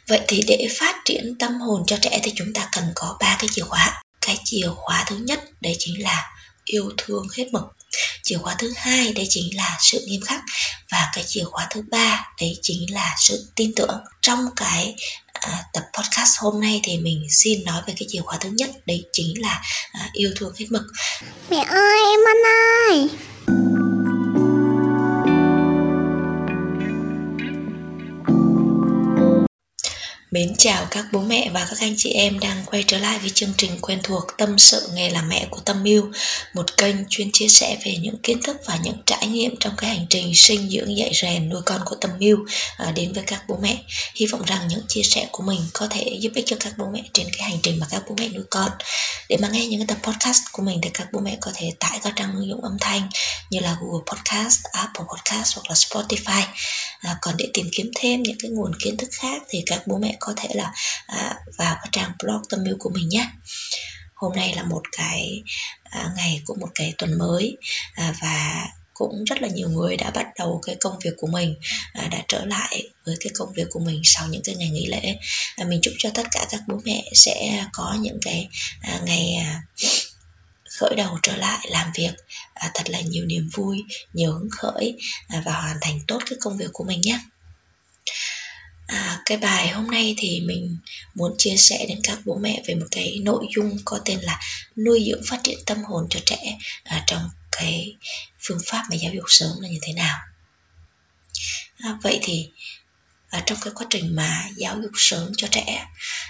Vậy thì để phát triển tâm hồn cho trẻ thì chúng ta cần có 3 cái chìa khóa. Cái chìa khóa thứ nhất đấy chính là yêu thương hết mực. Chìa khóa thứ hai đấy chính là sự nghiêm khắc. Và cái chìa khóa thứ ba đấy chính là sự tin tưởng. Trong cái tập podcast hôm nay thì mình xin nói về cái chìa khóa thứ nhất, đấy chính là yêu thương hết mực. Mẹ ơi, em ăn ơi. Mến chào các bố mẹ và các anh chị em đang quay trở lại với chương trình quen thuộc Tâm sự nghề làm mẹ của Tâm Yêu, một kênh chuyên chia sẻ về những kiến thức và những trải nghiệm trong cái hành trình sinh dưỡng dạy rèn nuôi con của Tâm Yêu đến với các bố mẹ. Hy vọng rằng những chia sẻ của mình có thể giúp ích cho các bố mẹ trên cái hành trình mà các bố mẹ nuôi con. Để mà nghe những cái tập podcast của mình thì các bố mẹ có thể tải các trang ứng dụng âm thanh như là Google Podcast, Apple Podcast hoặc là Spotify. Còn để tìm kiếm thêm những cái nguồn kiến thức khác thì các bố mẹ có thể là vào cái trang blog Tâm Yêu của mình nhé. Hôm nay là một cái ngày của một cái tuần mới và cũng rất là nhiều người đã bắt đầu cái công việc của mình, đã trở lại với cái công việc của mình sau những cái ngày nghỉ lễ. Mình chúc cho tất cả các bố mẹ sẽ có những cái ngày khởi đầu trở lại làm việc thật là nhiều niềm vui, nhiều hứng khởi và hoàn thành tốt cái công việc của mình nhé. Cái bài hôm nay thì mình muốn chia sẻ đến các bố mẹ về một cái nội dung có tên là nuôi dưỡng phát triển tâm hồn cho trẻ trong cái phương pháp mà giáo dục sớm là như thế nào. Vậy thì trong cái quá trình mà giáo dục sớm cho trẻ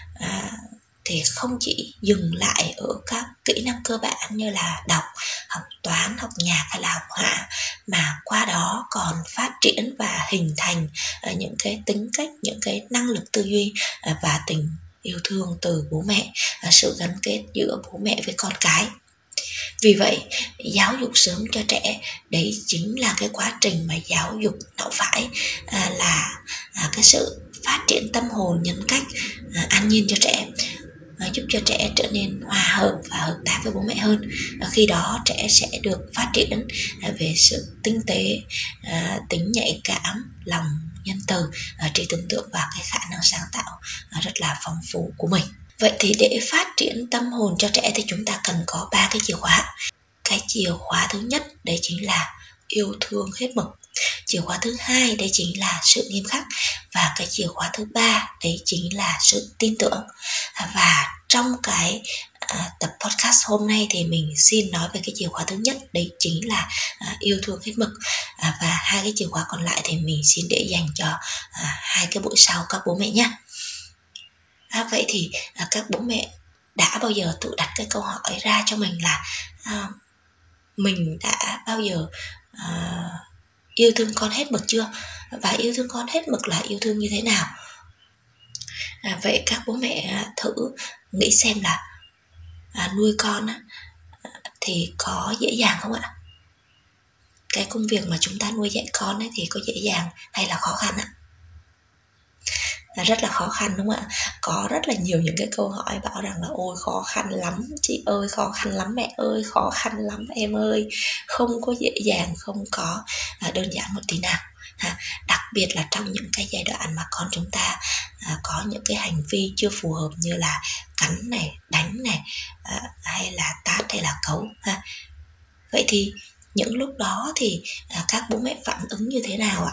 thì không chỉ dừng lại ở các kỹ năng cơ bản như là đọc, học toán, học nhạc hay là học họa, mà qua đó còn phát triển và hình thành những cái tính cách, những cái năng lực tư duy và tình yêu thương từ bố mẹ, sự gắn kết giữa bố mẹ với con cái. Vì vậy, giáo dục sớm cho trẻ đấy chính là cái quá trình mà giáo dục não phải, là cái sự phát triển tâm hồn, nhân cách, an nhiên cho trẻ, giúp cho trẻ trở nên hòa hợp và hợp tác với bố mẹ hơn. Khi đó trẻ sẽ được phát triển về sự tinh tế, tính nhạy cảm, lòng nhân từ, trí tưởng tượng và cái khả năng sáng tạo rất là phong phú của mình. Vậy thì để phát triển tâm hồn cho trẻ thì chúng ta cần có 3 cái chìa khóa. Cái chìa khóa thứ nhất đấy chính là yêu thương hết mực. Chìa khóa thứ hai đấy chính là sự nghiêm khắc. Và cái chìa khóa thứ ba đấy chính là sự tin tưởng. Và trong cái tập podcast hôm nay thì mình xin nói về cái chìa khóa thứ nhất, đấy chính là yêu thương hết mực. Và hai cái chìa khóa còn lại thì mình xin để dành cho hai cái buổi sau các bố mẹ nhé. Vậy thì các bố mẹ đã bao giờ tự đặt cái câu hỏi ra cho mình là mình đã bao giờ yêu thương con hết mực chưa? Và yêu thương con hết mực là yêu thương như thế nào? Vậy các bố mẹ thử nghĩ xem là nuôi con thì có dễ dàng không ạ? Cái công việc mà chúng ta nuôi dạy con ấy thì có dễ dàng hay là khó khăn ạ? Rất là khó khăn đúng không ạ? Có rất là nhiều những cái câu hỏi bảo rằng là ôi khó khăn lắm chị ơi, khó khăn lắm mẹ ơi, khó khăn lắm em ơi, không có dễ dàng, không có đơn giản một tí nào. Đặc biệt là trong những cái giai đoạn mà con chúng ta có những cái hành vi chưa phù hợp như là cắn này, đánh này, hay là tát hay là cấu. Vậy thì những lúc đó thì các bố mẹ phản ứng như thế nào ạ?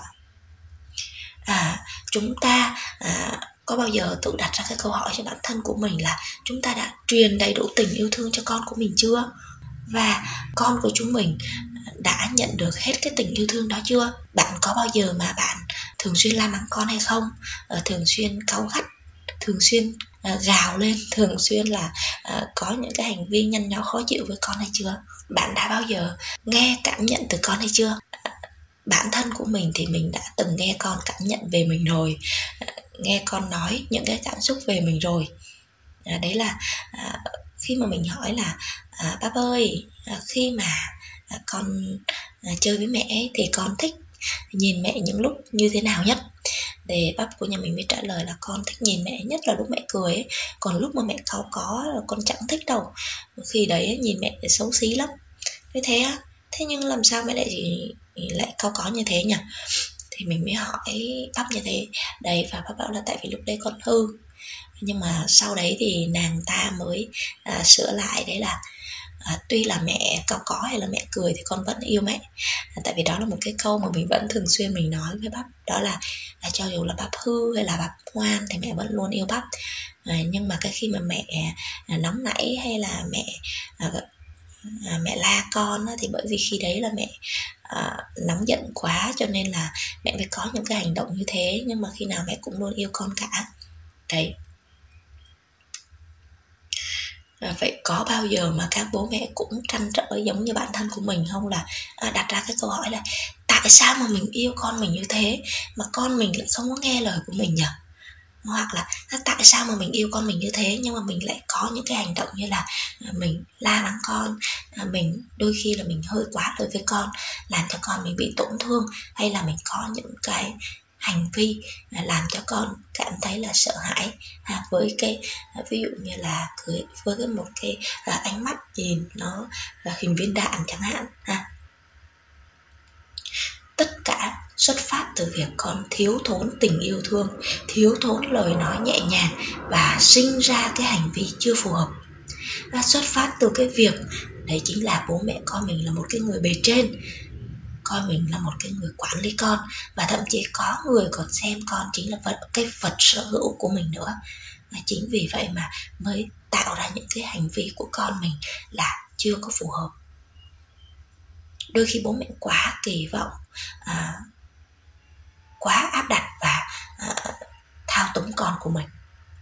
Chúng ta có bao giờ tự đặt ra cái câu hỏi cho bản thân của mình là chúng ta đã truyền đầy đủ tình yêu thương cho con của mình chưa? Và con của chúng mình đã nhận được hết cái tình yêu thương đó chưa? Bạn có bao giờ mà bạn thường xuyên la mắng con hay không? Thường xuyên cáu gắt, thường xuyên gào lên, thường xuyên là có những cái hành vi nhăn nhó khó chịu với con hay chưa? Bạn đã bao giờ nghe cảm nhận từ con hay chưa? Bản thân của mình thì mình đã từng nghe con cảm nhận về mình rồi, nghe con nói những cái cảm xúc về mình rồi. Đấy là khi mà mình hỏi là bác ơi, khi mà con chơi với mẹ ấy, thì con thích nhìn mẹ những lúc như thế nào nhất? Để bác của nhà mình mới trả lời là con thích nhìn mẹ nhất là lúc mẹ cười ấy. Còn lúc mà mẹ cáu có con chẳng thích đâu, khi đấy nhìn mẹ xấu xí lắm. Thế á? Thế nhưng làm sao mẹ lại cáu có như thế nhỉ? Thì mình mới hỏi bắp như thế đấy, và bắp bảo là tại vì lúc đấy con hư. Nhưng mà sau đấy thì nàng ta mới sửa lại, đấy là tuy là mẹ cau có hay là mẹ cười thì con vẫn yêu mẹ. Tại vì đó là một cái câu mà mình vẫn thường xuyên mình nói với bắp, đó là cho dù là bắp hư hay là bắp ngoan thì mẹ vẫn luôn yêu bắp. Nhưng mà cái khi mà mẹ nóng nảy hay là mẹ la con thì bởi vì khi đấy là mẹ nóng giận quá, cho nên là mẹ mới có những cái hành động như thế. Nhưng mà khi nào mẹ cũng luôn yêu con cả đấy. Vậy có bao giờ mà các bố mẹ cũng trăn trở giống như bản thân của mình không, là đặt ra cái câu hỏi là tại sao mà mình yêu con mình như thế mà con mình lại không có nghe lời của mình nhỉ? Hoặc là tại sao mà mình yêu con mình như thế nhưng mà mình lại có những cái hành động như là mình la mắng con, mình đôi khi là mình hơi quá lời với con, làm cho con mình bị tổn thương, hay là mình có những cái hành vi làm cho con cảm thấy là sợ hãi, với cái ví dụ như là với cái một cái ánh mắt nhìn nó hình viên đạn chẳng hạn. Tất cả xuất phát từ việc con thiếu thốn tình yêu thương, thiếu thốn lời nói nhẹ nhàng và sinh ra cái hành vi chưa phù hợp. Nó xuất phát từ cái việc đấy chính là bố mẹ coi mình là một cái người bề trên, coi mình là một cái người quản lý con, và thậm chí có người còn xem con chính là cái vật sở hữu của mình nữa. Và chính vì vậy mà mới tạo ra những cái hành vi của con mình là chưa có phù hợp. Đôi khi bố mẹ quá kỳ vọng, quá áp đặt và thao túng con của mình.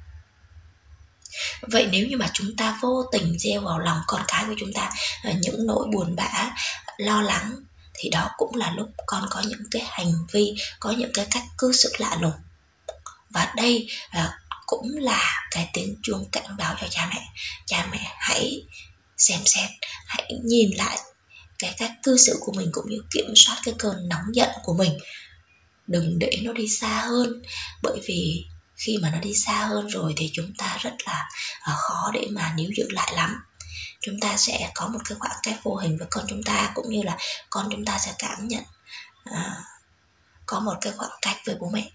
Vậy nếu như mà chúng ta vô tình gieo vào lòng con cái của chúng ta những nỗi buồn bã, lo lắng, thì đó cũng là lúc con có những cái hành vi, có những cái cách cư xử lạ lùng. Và đây cũng là cái tiếng chuông cảnh báo cho cha mẹ. Cha mẹ hãy xem xét, hãy nhìn lại cái cách cư xử của mình, cũng như kiểm soát cái cơn nóng giận của mình. Đừng để nó đi xa hơn, bởi vì khi mà nó đi xa hơn rồi thì chúng ta rất là khó để mà níu giữ lại lắm. Chúng ta sẽ có một cái khoảng cách vô hình với con chúng ta, cũng như là con chúng ta sẽ cảm nhận có một cái khoảng cách với bố mẹ.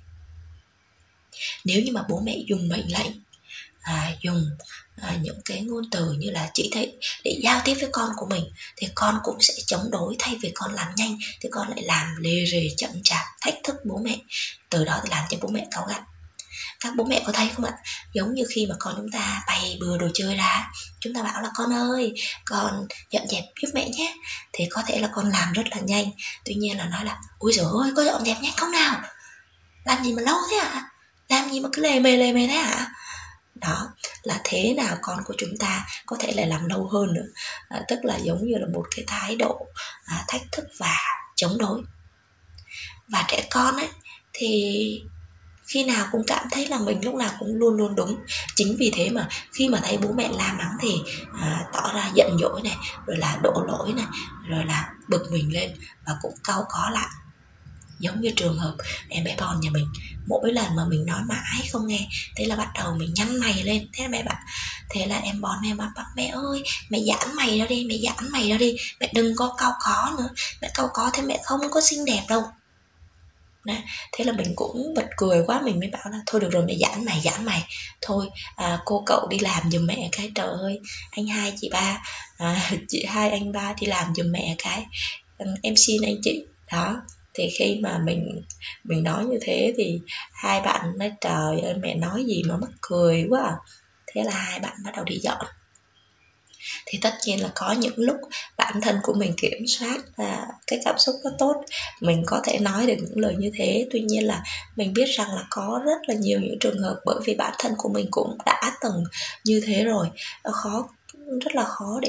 Nếu như mà bố mẹ dùng mệnh lệnh, dùng những cái ngôn từ như là chỉ thị để giao tiếp với con của mình, thì con cũng sẽ chống đối. Thay vì con làm nhanh thì con lại làm lề rề, chậm chạp, thách thức bố mẹ, từ đó thì làm cho bố mẹ cáu gắt. Các bố mẹ có thấy không ạ? Giống như khi mà con chúng ta bày bừa đồ chơi ra, chúng ta bảo là con ơi, con dọn dẹp giúp mẹ nhé, thì có thể là con làm rất là nhanh, tuy nhiên là nói là ôi giời ơi, có dọn dẹp nhanh không nào, làm gì mà lâu thế ạ, làm gì mà cứ lề mề thế ạ. Đó là thế nào con của chúng ta có thể lại làm lâu hơn nữa, tức là giống như là một cái thái độ thách thức và chống đối. Và trẻ con ấy thì khi nào cũng cảm thấy là mình lúc nào cũng luôn luôn đúng. Chính vì thế mà khi mà thấy bố mẹ la mắng thì tỏ ra giận dỗi này, rồi là đổ lỗi này, rồi là bực mình lên và cũng cau có lại. Giống như trường hợp em bé Bon nhà mình, mỗi lần mà mình nói mãi không nghe, thế là bắt đầu mình nhăn mày lên. Thế là mẹ bảo, thế là em Bon em bảo mẹ ơi, mẹ giãn mày ra đi, mẹ giãn mày ra đi, mẹ đừng có cau có nữa, mẹ cau có thế mẹ không có xinh đẹp đâu. Đấy. Thế là mình cũng bật cười quá, mình mới bảo là thôi được rồi, mẹ giãn mày thôi, cô cậu đi làm giùm mẹ cái, trời ơi anh hai chị ba, chị hai anh ba đi làm giùm mẹ cái, em xin anh chị. Đó, thì khi mà mình nói như thế thì hai bạn nói trời ơi mẹ nói gì mà mắc cười quá à. Thế là hai bạn bắt đầu đi dọn. Thì tất nhiên là có những lúc bản thân của mình kiểm soát cái cảm xúc nó tốt, mình có thể nói được những lời như thế. Tuy nhiên là mình biết rằng là có rất là nhiều những trường hợp, bởi vì bản thân của mình cũng đã từng như thế rồi, rất là khó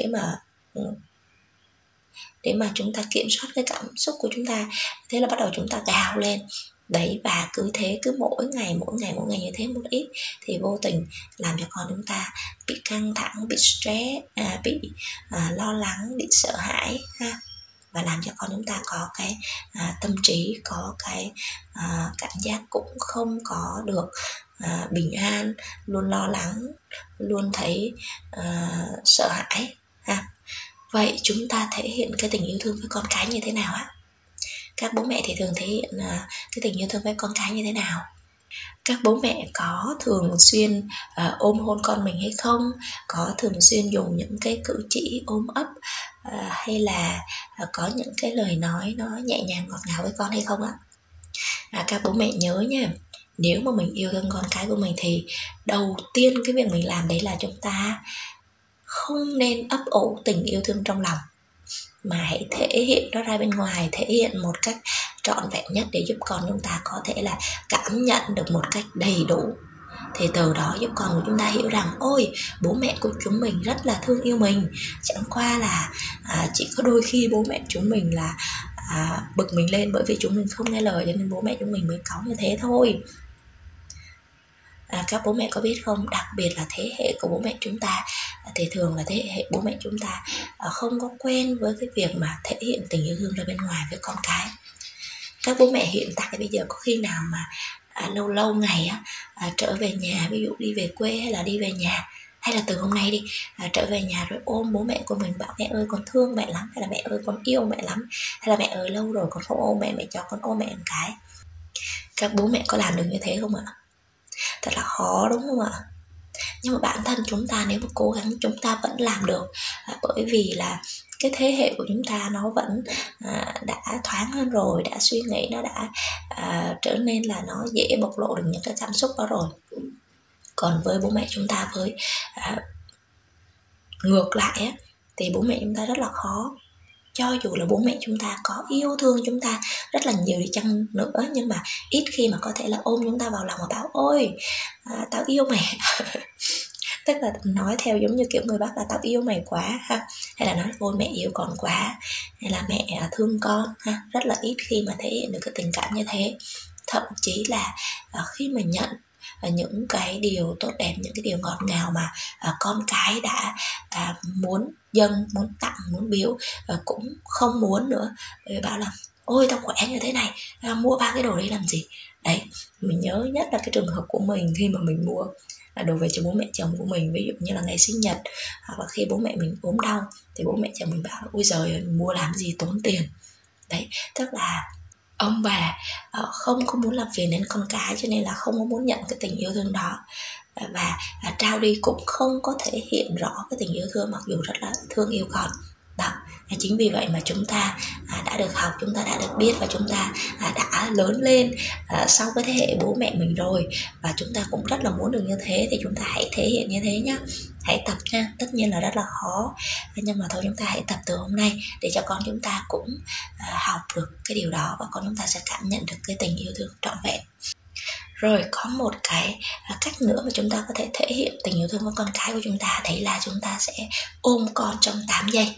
để mà chúng ta kiểm soát cái cảm xúc của chúng ta. Thế là bắt đầu chúng ta gào lên đấy, và cứ thế, cứ mỗi ngày như thế một ít, thì vô tình làm cho con chúng ta bị căng thẳng, bị stress, bị lo lắng, bị sợ hãi ha, và làm cho con chúng ta có cái tâm trí, có cái cảm giác cũng không có được bình an, luôn lo lắng, luôn thấy sợ hãi ha. Vậy chúng ta thể hiện cái tình yêu thương với con cái như thế nào ạ? Các bố mẹ thì thường thể hiện cái tình yêu thương với con cái như thế nào? Các bố mẹ có thường xuyên ôm hôn con mình hay không? Có thường xuyên dùng những cái cử chỉ ôm ấp hay là có những cái lời nói nó nhẹ nhàng ngọt ngào với con hay không ạ? Các bố mẹ nhớ nha, nếu mà mình yêu thương con cái của mình thì đầu tiên cái việc mình làm đấy là chúng ta không nên ấp ủ tình yêu thương trong lòng, mà hãy thể hiện nó ra bên ngoài, thể hiện một cách trọn vẹn nhất để giúp con chúng ta có thể là cảm nhận được một cách đầy đủ. Thì từ đó giúp con của chúng ta hiểu rằng ôi, bố mẹ của chúng mình rất là thương yêu mình, chẳng qua là chỉ có đôi khi bố mẹ chúng mình là bực mình lên bởi vì chúng mình không nghe lời, cho nên bố mẹ chúng mình mới cáu như thế thôi. Các bố mẹ có biết không, đặc biệt là thế hệ của bố mẹ chúng ta thì thường là thế hệ bố mẹ chúng ta không có quen với cái việc mà thể hiện tình yêu thương ra bên ngoài với con cái. Các bố mẹ hiện tại bây giờ có khi nào mà lâu lâu ngày trở về nhà, ví dụ đi về quê hay là đi về nhà, hay là từ hôm nay đi trở về nhà rồi ôm bố mẹ của mình bảo mẹ ơi con thương mẹ lắm, hay là mẹ ơi con yêu mẹ lắm, hay là mẹ ơi lâu rồi con không ôm mẹ, mẹ cho con ôm mẹ một cái. Các bố mẹ có làm được như thế không ạ? Thật là khó đúng không ạ? Nhưng mà bản thân chúng ta nếu mà cố gắng chúng ta vẫn làm được, bởi vì là cái thế hệ của chúng ta nó vẫn đã thoáng hơn rồi, đã suy nghĩ nó đã trở nên là nó dễ bộc lộ được những cái cảm xúc đó rồi. Còn với bố mẹ chúng ta với ngược lại á, thì bố mẹ chúng ta rất là khó. Cho dù là bố mẹ chúng ta có yêu thương chúng ta rất là nhiều đi chăng nữa, nhưng mà ít khi mà có thể là ôm chúng ta vào lòng và bảo ôi tao yêu mẹ tức là nói theo giống như kiểu người Bắc là tao yêu mày quá ha, hay là nói ôi mẹ yêu con quá, hay là mẹ thương con ha. Rất là ít khi mà thể hiện được cái tình cảm như thế. Thậm chí là khi mà nhận những cái điều tốt đẹp, những cái điều ngọt ngào mà con cái đã muốn dâng, muốn tặng, muốn biếu, cũng không muốn nữa, bởi bảo là ôi tao khỏe như thế này, mua 3 cái đồ đấy làm gì. Đấy, mình nhớ nhất là cái trường hợp của mình khi mà mình mua đồ về cho bố mẹ chồng của mình, ví dụ như là ngày sinh nhật, hoặc là khi bố mẹ mình ốm đau thì bố mẹ chồng mình bảo ôi giời mua làm gì tốn tiền. Đấy, tức là ông bà không có muốn làm phiền đến con cái, cho nên là không có muốn nhận cái tình yêu thương đó, và trao đi cũng không có thể hiện rõ cái tình yêu thương mặc dù rất là thương yêu con đó. Chính vì vậy mà chúng ta đã được học, chúng ta đã được biết, và chúng ta đã lớn lên sau cái thế hệ bố mẹ mình rồi, và chúng ta cũng rất là muốn được như thế, thì chúng ta hãy thể hiện như thế nhé, hãy tập nha. Tất nhiên là rất là khó, nhưng mà thôi chúng ta hãy tập từ hôm nay để cho con chúng ta cũng học được cái điều đó, và con chúng ta sẽ cảm nhận được cái tình yêu thương trọn vẹn. Rồi có một cái cách nữa mà chúng ta có thể thể hiện tình yêu thương với con cái của chúng ta, đấy là chúng ta sẽ ôm con trong 8 giây.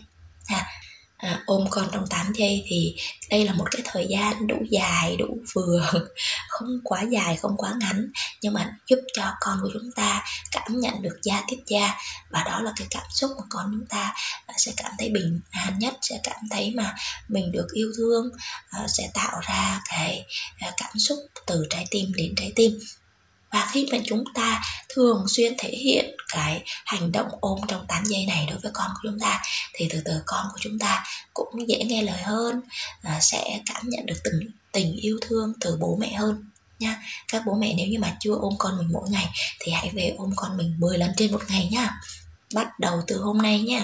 Ôm con trong 8 giây thì đây là một cái thời gian đủ dài, đủ vừa, không quá dài, không quá ngắn, nhưng mà giúp cho con của chúng ta cảm nhận được da tiếp da, và đó là cái cảm xúc mà con chúng ta sẽ cảm thấy bình an nhất, sẽ cảm thấy mà mình được yêu thương, sẽ tạo ra cái cảm xúc từ trái tim đến trái tim. Và khi mà chúng ta thường xuyên thể hiện cái hành động ôm trong 8 giây này đối với con của chúng ta, thì từ từ con của chúng ta cũng dễ nghe lời hơn, sẽ cảm nhận được tình yêu thương từ bố mẹ hơn nha. Các bố mẹ nếu như mà chưa ôm con mình mỗi ngày thì hãy về ôm con mình 10 lần trên một ngày nha, bắt đầu từ hôm nay nha.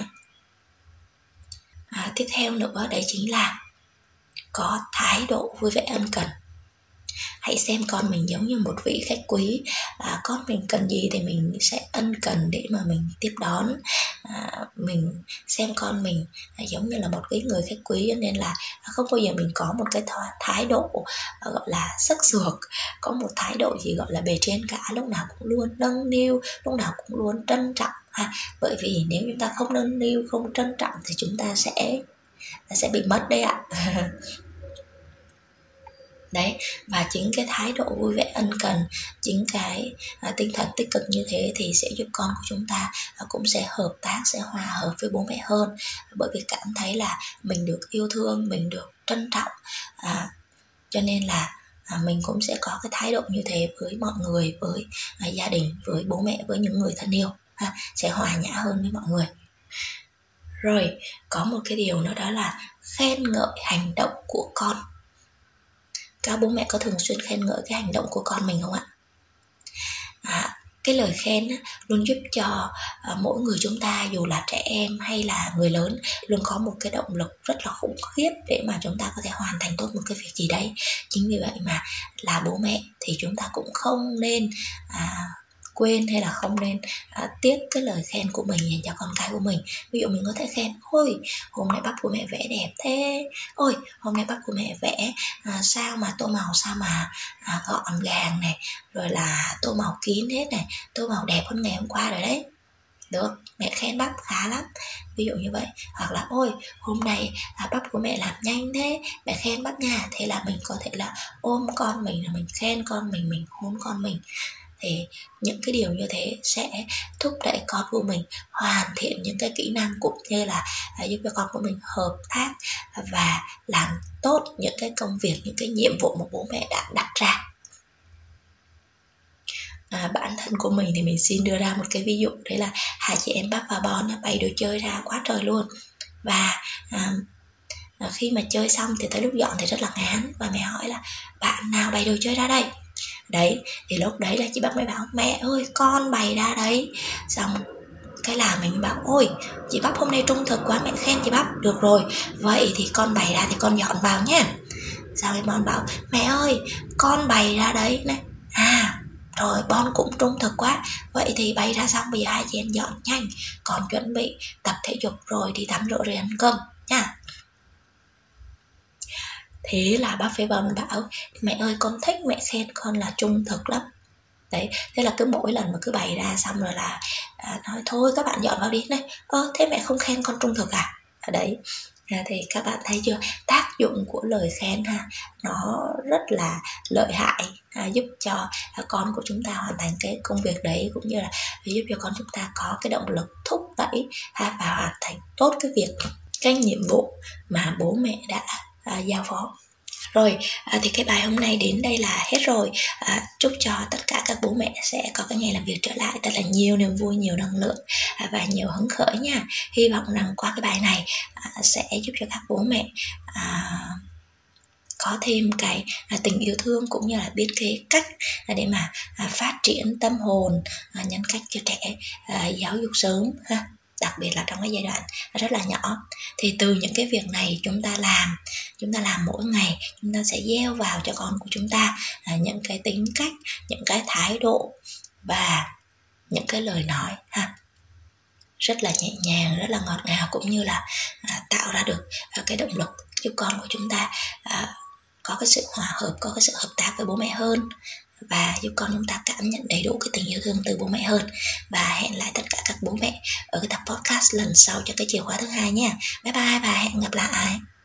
Tiếp theo nữa đấy chính là có thái độ vui vẻ ân cần. Hãy xem con mình giống như một vị khách quý, con mình cần gì thì mình sẽ ân cần để mà mình tiếp đón. Mình xem con mình giống như là một cái người khách quý, nên là không bao giờ mình có một cái thái độ gọi là sắc sược, có một thái độ gì gọi là bề trên cả, lúc nào cũng luôn nâng niu, lúc nào cũng luôn trân trọng ha. Bởi vì nếu chúng ta không nâng niu, không trân trọng thì chúng ta sẽ bị mất đấy ạ. Đấy, và chính cái thái độ vui vẻ ân cần, chính cái tinh thần tích cực như thế thì sẽ giúp con của chúng ta cũng sẽ hợp tác, sẽ hòa hợp với bố mẹ hơn, bởi vì cảm thấy là mình được yêu thương, mình được trân trọng, cho nên là mình cũng sẽ có cái thái độ như thế với mọi người, với gia đình, với bố mẹ, với những người thân yêu, sẽ hòa nhã hơn với mọi người. Rồi có một cái điều nữa, đó là khen ngợi hành động của con. Các bố mẹ có thường xuyên khen ngợi cái hành động của con mình không ạ? Cái lời khen luôn giúp cho mỗi người chúng ta, dù là trẻ em hay là người lớn, luôn có một cái động lực rất là khủng khiếp để mà chúng ta có thể hoàn thành tốt một cái việc gì đấy. Chính vì vậy mà là bố mẹ thì chúng ta cũng không nên quên hay là không nên tiếc cái lời khen của mình dành cho con cái của mình. Ví dụ mình có thể khen: ôi hôm nay bắp của mẹ vẽ đẹp thế, ôi hôm nay bắp của mẹ vẽ sao mà tô màu sao mà gọn gàng này, rồi là tô màu kín hết này, tô màu đẹp hơn ngày hôm qua rồi đấy. Được, mẹ khen bắp khá lắm, ví dụ như vậy. Hoặc là ôi hôm nay bắp của mẹ làm nhanh thế, mẹ khen bắp nha. Thế là mình có thể là ôm con mình, là mình khen con mình hôn con mình. Thì những cái điều như thế sẽ thúc đẩy con của mình hoàn thiện những cái kỹ năng, cũng như là giúp cho con của mình hợp tác và làm tốt những cái công việc, những cái nhiệm vụ mà bố mẹ đã đặt ra. Bản thân của mình thì mình xin đưa ra một cái ví dụ, đấy là hai chị em Bắp và Bon bày đồ chơi ra quá trời luôn. Và khi mà chơi xong thì tới lúc dọn thì rất là ngán, và mẹ hỏi là bạn nào bày đồ chơi ra đây? Đấy, thì lúc đấy là chị Bắp mới bảo mẹ ơi con bày ra đấy. Xong cái là mình bảo ôi chị Bắp hôm nay trung thực quá, mẹ khen chị Bắp. Được rồi, vậy thì con bày ra thì con dọn vào nha. Sau đấy Bon bảo mẹ ơi con bày ra đấy này. Rồi Bon cũng trung thực quá, vậy thì bày ra xong bây giờ hai chị em dọn nhanh, còn chuẩn bị tập thể dục rồi đi tắm rửa rồi ăn cơm nha. Thế là bác với Bon bảo mẹ ơi con thích mẹ khen con là trung thực lắm. Đấy, thế là cứ mỗi lần mà cứ bày ra xong rồi là nói thôi các bạn dọn vào đi này. Thế mẹ không khen con trung thực à? Đấy, thì các bạn thấy chưa, tác dụng của lời khen nó rất là lợi hại, giúp cho con của chúng ta hoàn thành cái công việc đấy, cũng như là giúp cho con chúng ta có cái động lực thúc đẩy và hoàn thành tốt cái nhiệm vụ mà bố mẹ đã giao phó. Rồi, thì cái bài hôm nay đến đây là hết rồi. Chúc cho tất cả các bố mẹ sẽ có cái ngày làm việc trở lại thật là nhiều niềm vui, nhiều năng lượng và nhiều hứng khởi nha. Hy vọng rằng qua cái bài này sẽ giúp cho các bố mẹ có thêm cái tình yêu thương, cũng như là biết cái cách để mà phát triển tâm hồn, nhân cách cho trẻ, giáo dục sớm ha. Đặc biệt là trong cái giai đoạn rất là nhỏ. Thì từ những cái việc này chúng ta làm mỗi ngày, chúng ta sẽ gieo vào cho con của chúng ta những cái tính cách, những cái thái độ và những cái lời nói rất là nhẹ nhàng, rất là ngọt ngào, cũng như là tạo ra được cái động lực giúp con của chúng ta có cái sự hòa hợp, có cái sự hợp tác với bố mẹ hơn, và giúp con chúng ta cảm nhận đầy đủ cái tình yêu thương từ bố mẹ hơn. Và hẹn lại tất cả các bố mẹ ở cái tập podcast lần sau cho cái chìa khóa thứ 2 nha. Bye bye và hẹn gặp lại.